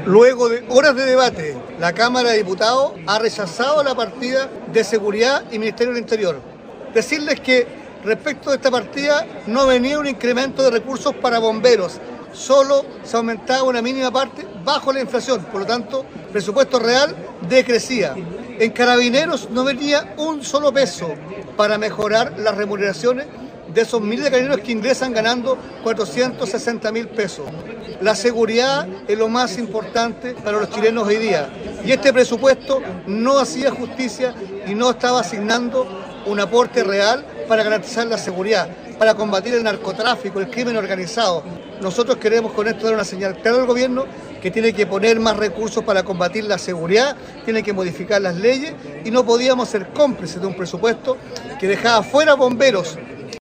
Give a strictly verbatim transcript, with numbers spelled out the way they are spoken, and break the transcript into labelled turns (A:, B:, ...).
A: Luego de horas de debate, la Cámara de Diputados ha rechazado la partida de Seguridad y Ministerio del Interior. Decirles que respecto de esta partida no venía un incremento de recursos para bomberos, solo se aumentaba una mínima parte bajo la inflación, por lo tanto, el presupuesto real decrecía. En Carabineros no venía un solo peso para mejorar las remuneraciones de esos miles de carabineros que ingresan ganando cuatrocientos sesenta mil pesos. La seguridad es lo más importante para los chilenos hoy día y este presupuesto no hacía justicia y no estaba asignando un aporte real para garantizar la seguridad, para combatir el narcotráfico, el crimen organizado. Nosotros queremos con esto dar una señal clara al gobierno que tiene que poner más recursos para combatir la seguridad, tiene que modificar las leyes y no podíamos ser cómplices de un presupuesto que dejaba fuera bomberos,